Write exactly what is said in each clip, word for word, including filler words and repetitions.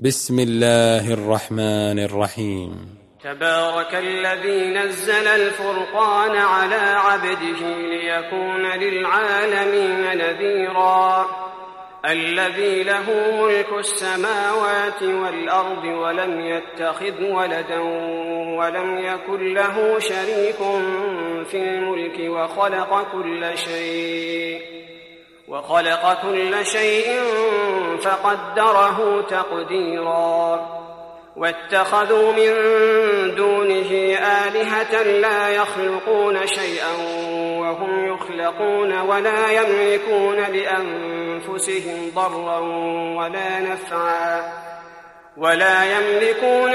بسم الله الرحمن الرحيم. تبارك الذي نزل الفرقان على عبده ليكون للعالمين نذيرا الذي له ملك السماوات والأرض ولم يتخذ ولدا ولم يكن له شريك في الملك وخلق كل شيء وخلق كل شيء فقدره تقديرا واتخذوا من دونه آلهة لا يخلقون شيئا وهم يخلقون ولا يملكون لأنفسهم ضرا ولا نفعا ولا يملكون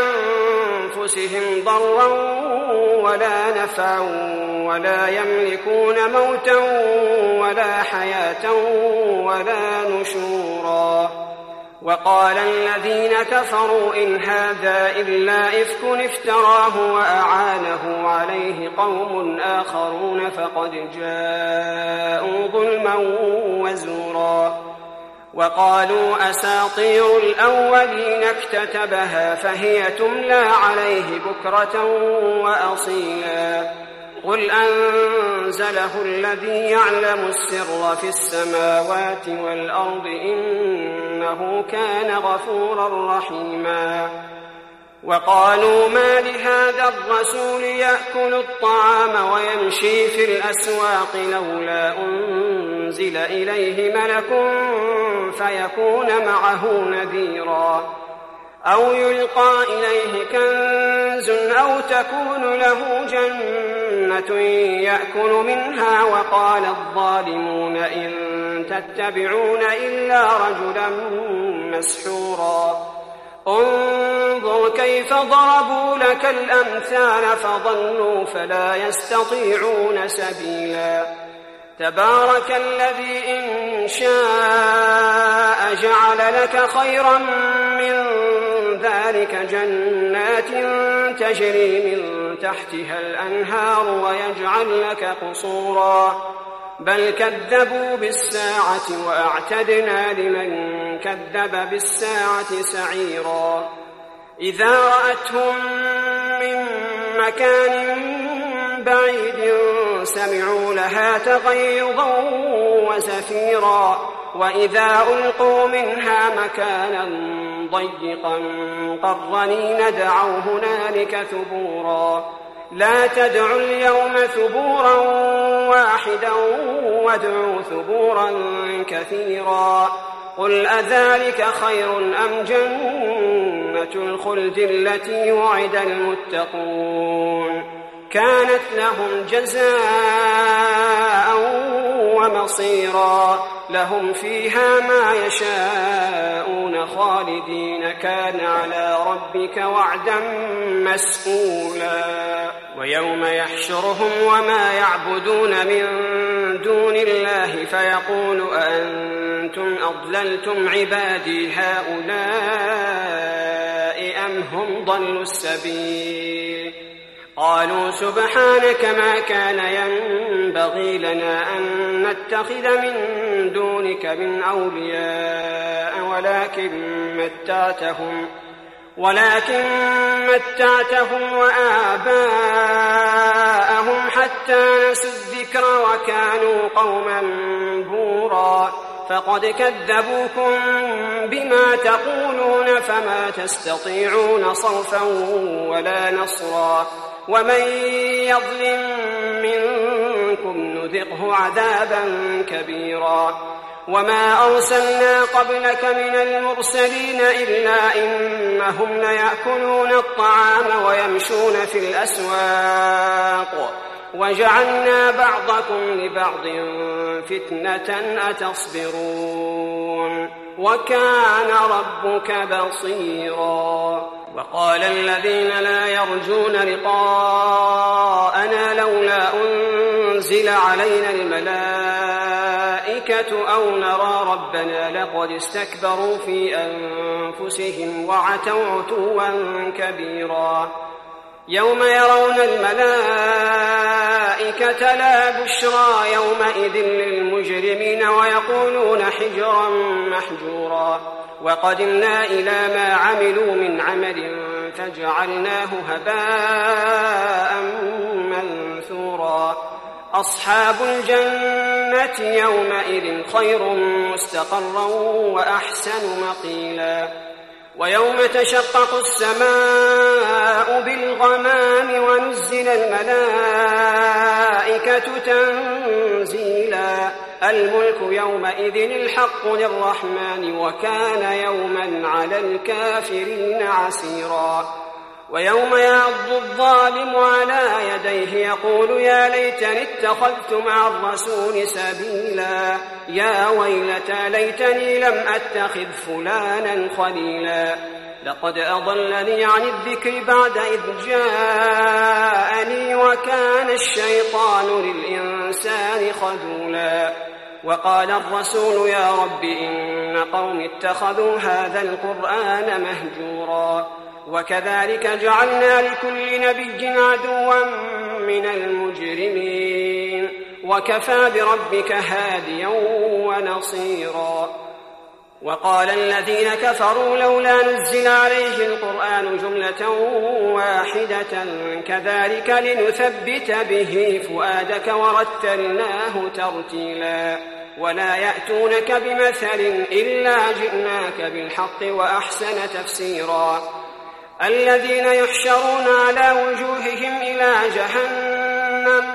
لأنفسهم ضرا ولا نفعا ولا يملكون موتا ولا حياة ولا نشورا. وقال الذين كفروا إن هذا إلا إفك افتراه وأعانه عليه قوم آخرون فقد جاءوا ظلما وزورا. وقالوا أساطير الأولين اكتتبها فهي تملى عليه بكرة وأصيلا. قل أنزله الذي يعلم السر في السماوات والأرض إنه كان غفورا رحيما. وقالوا ما لهذا الرسول يأكل الطعام ويمشي في الأسواق لولا أنزل إليه ملك فيكون معه نذيرا أو يلقى إليه كنز أو تكون له جنة يأكل منها. وقال الظالمون إن تتبعون إلا رجلا مسحورا. انظر كيف ضربوا لك الأمثال فضلوا فلا يستطيعون سبيلا. تبارك الذي إن شاء جعل لك خيرا من ذلك جنات تجري من تحتها الأنهار ويجعل لك قصورا. بل كذبوا بالساعة وأعتدنا لمن كذب بالساعة سعيرا. إذا رأتهم من مكان بعيد سمعوا لها تغيظا وزفيرا. وإذا ألقوا منها مكانا ضيقا مقرنين دعوا هنالك ثبورا. لا تدعوا اليوم ثبورا واحدا وادعوا ثبورا كثيرا. قل أذلك خير أم جنة الخلد التي وعد المتقون كانت لهم جزاء ومصيرا. لهم فيها ما يشاءون خالدين كان على ربك وعدا مسئولا. ويوم يحشرهم وما يعبدون من دون الله فيقول أأنتم أضللتم عبادي هؤلاء أم هم ضلوا السبيل. قالوا سبحانك ما كان ينبغي لنا أن نتخذ من دونك من أولياء ولكن متعتهم ولكن متعتهم وآباءهم حتى نسوا الذكر وكانوا قوما بورا. فقد كذبوكم بما تقولون فما تستطيعون صرفا ولا نصرا. ومن يظلم منكم نذقه عذابا كبيرا. وما أرسلنا قبلك من المرسلين إلا إنهم ليأكلون الطعام ويمشون في الأسواق وجعلنا بعضكم لبعض فتنة أتصبرون وكان ربك بصيرا. وقال الذين لا يرجون لقاءنا لولا أنزل علينا الملائكة أو نرى ربنا لقد استكبروا في أنفسهم وعتوا عتوا كبيرا. يوم يرون الملائكة لا بشرى يومئذ للمجرمين ويقولون حجرا محجورا. وقدمنا إلى ما عملوا من عمل فجعلناه هباء منثورا أصحاب الجنة يومئذ خير مستقرا وأحسن مقيلا ويوم تشقق السماء بالغمام ونزل الملائكة تنزيلا الملك يومئذ الحق للرحمن وكان يوما على الكافرين عسيرا ويوم يعض الظالم على يديه يقول يا ليتني اتخذت مع الرسول سبيلا يا ويلتى ليتني لم أتخذ فلانا خليلا لقد أضلني عن الذكر بعد إذ جاءني وكان الشيطان للإنسان خذولا وقال الرسول يا رب إن قوم اتخذوا هذا القرآن مهجورا وكذلك جعلنا لكل نبي عدوا من المجرمين وكفى بربك هاديا ونصيرا وقال الذين كفروا لولا نزل عليه القرآن جملة واحدة كذلك لنثبت به فؤادك ورتلناه ترتيلا ولا يأتونك بمثل إلا جئناك بالحق وأحسن تفسيرا الذين يحشرون على وجوههم إلى جهنم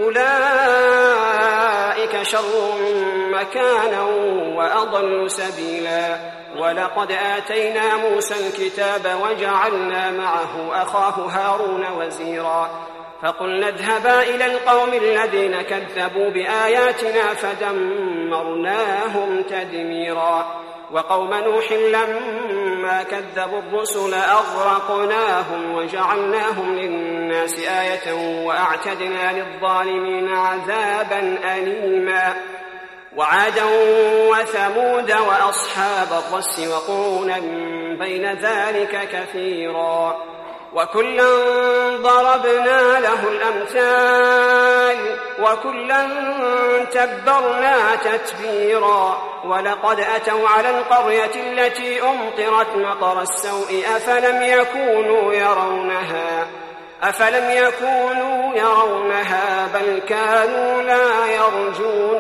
أولئك شر مكانا وأضل سبيلا ولقد آتينا موسى الكتاب وجعلنا معه أخاه هارون وزيرا فقلنا اذهبا إلى القوم الذين كذبوا بآياتنا فدمرناهم تدميرا وقوم نوح لما كذبوا الرسل أغرقناهم وجعلناهم للناس آية وأعتدنا للظالمين عذابا أليما وعادا وثمود وأصحاب الرس وقرونا بين ذلك كثيرا وكلا ضربنا له الأمثال وكلا تبرنا تتبيرا ولقد أتوا على القرية التي أمطرت مطر السوء أفلم يكونوا يرونها أفلم يكونوا يرونها بل كانوا لا يرجون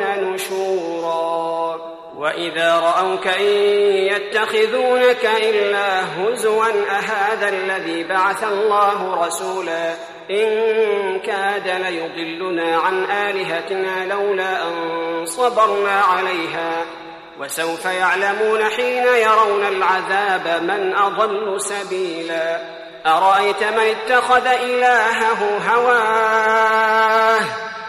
نشورا وإذا رأوك إن يتخذونك إلا هزوا أهذا الذي بعث الله رسولا إن كاد ليضلنا عن آلهتنا لولا أن صبرنا عليها وسوف يعلمون حين يرون العذاب من أضل سبيلا أرأيت من اتخذ إلهه هواه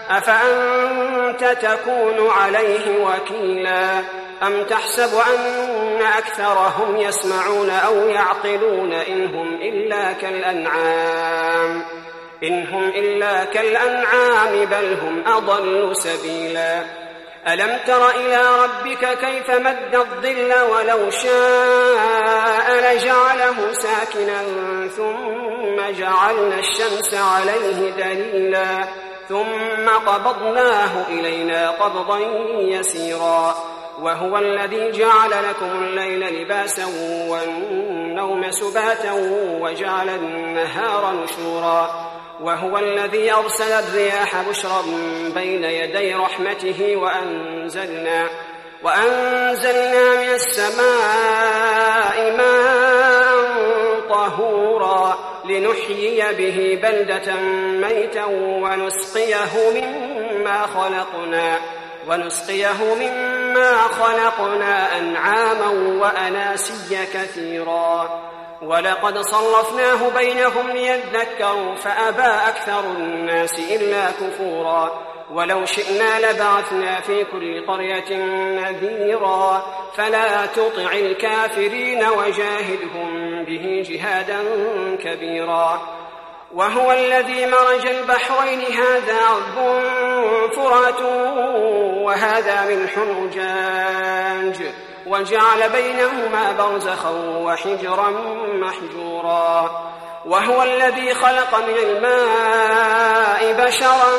أفأنت تكون عليه وكيلا أم تحسب أن أكثرهم يسمعون أو يعقلون إنهم إلا كالأنعام إنهم إلا كالأنعام بل هم أضل سبيلا ألم تر إلى ربك كيف مد الظل ولو شاء لجعله ساكنا ثم جعلنا الشمس عليه دليلا ثم قبضناه إلينا قبضا يسيرا وهو الذي جعل لكم الليل لباسا والنوم سباتا وجعل النهار نشورا وهو الذي أرسل الرياح بشرا بين يدي رحمته وأنزلنا, وأنزلنا من السماء ماء طهورا لنحيي به بلدة ميتا ونسقيه مما خلقنا ونسقيه مما خلقنا أنعاما وأناسيا كثيرا ولقد صرفناه بينهم ليذكروا فأبى أكثر الناس إلا كفورا ولو شئنا لبعثنا في كل قرية نذيرا فلا تطع الكافرين وجاهدهم به جهادا كبيرا وهو الذي مرج البحرين هذا عذب فرات وهذا ملح أجاج وجعل بينهما برزخا وحجرا محجورا وهو الذي خلق من الماء بشرا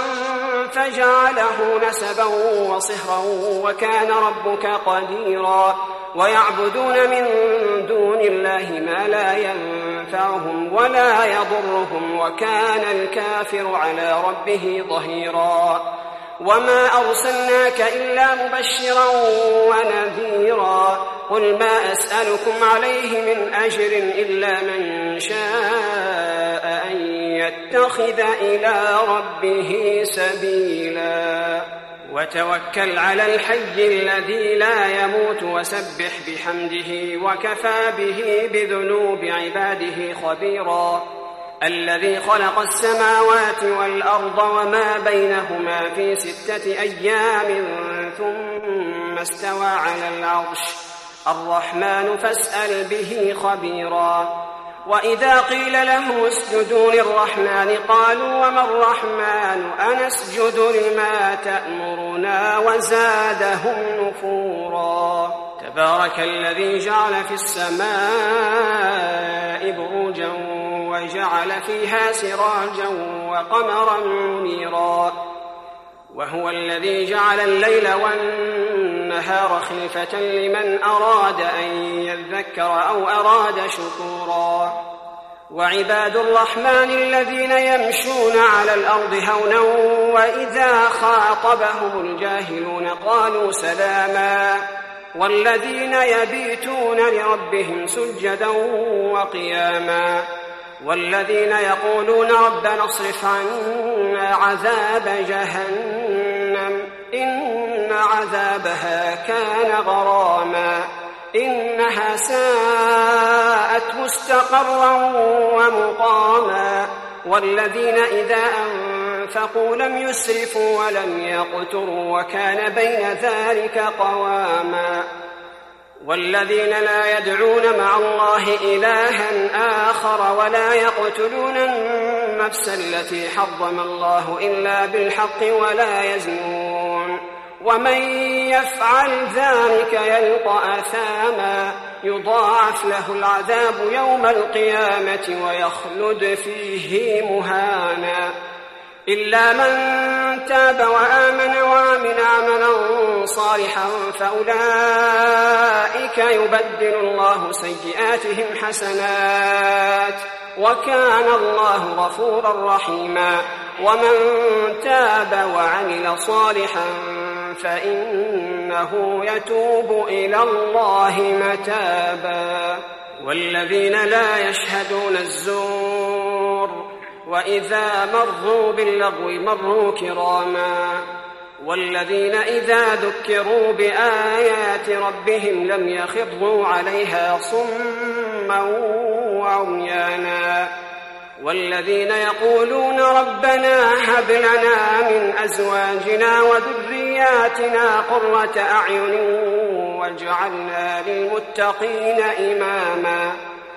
فجعله نسبا وصهرا وكان ربك قديرا ويعبدون من دون الله ما لا ينفعهم ولا يضرهم وكان الكافر على ربه ظهيرا وما أرسلناك إلا مبشرا ونذيرا قل ما أسألكم عليه من أجر إلا من شاء أن يتخذ إلى ربه سبيلا وتوكل على الحي الذي لا يموت وسبح بحمده وكفى به بذنوب عباده خبيرا الذي خلق السماوات والأرض وما بينهما في ستة أيام ثم استوى على العرش الرحمن فاسأل به خبيرا وإذا قيل له اسجدوا للرحمن قالوا وما الرحمن أنسجد لما تأمرنا وزادهم نفورا تبارك الذي جعل في السماء بروجا وجعل فيها سراجا وقمرا منيرا وهو الذي جعل الليل والنهار خلفة لمن أراد أن يذكر أو أراد شكورا وعباد الرحمن الذين يمشون على الأرض هونا وإذا خاطبهم الجاهلون قالوا سلاما والذين يبيتون لربهم سجدا وقياما والذين يقولون ربنا اصرف عنا عذاب جهنم إن عذابها كان غراما إنها ساءت مستقرا ومقاما والذين إذا أنفقوا لم يسرفوا ولم يقتروا وكان بين ذلك قواما والذين لا يدعون مع الله إلها آخر ولا يقتلون النفس التي حرم الله إلا بالحق ولا يزنون ومن يفعل ذلك يلقى أثاما يضاعف له العذاب يوم القيامة ويخلد فيه مهانا إلا من تاب وآمن وعمل عملا صالحا فأولئك يبدل الله سيئاتهم حسنات وكان الله غفورا رحيما ومن تاب وعمل صالحا فإنه يتوب إلى الله متابا والذين لا يشهدون الزور وإذا مروا باللغو مروا كراما والذين إذا ذكروا بآيات ربهم لم يخروا عليها صما وعميانا والذين يقولون ربنا هب لنا من أزواجنا وذرياتنا قرة أعين واجعلنا للمتقين إماما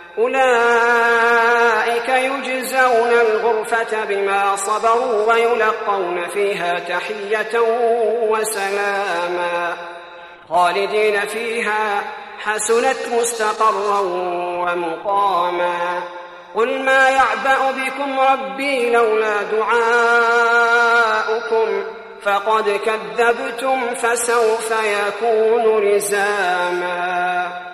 أولئك يجزون الغرفة بما صبروا ويلقون فيها تحية وسلاما خالدين فيها حسنت مستقرا ومقاما قل ما يعبأ بكم ربي لولا دعاؤكم فقد كذبتم فسوف يكون لزاما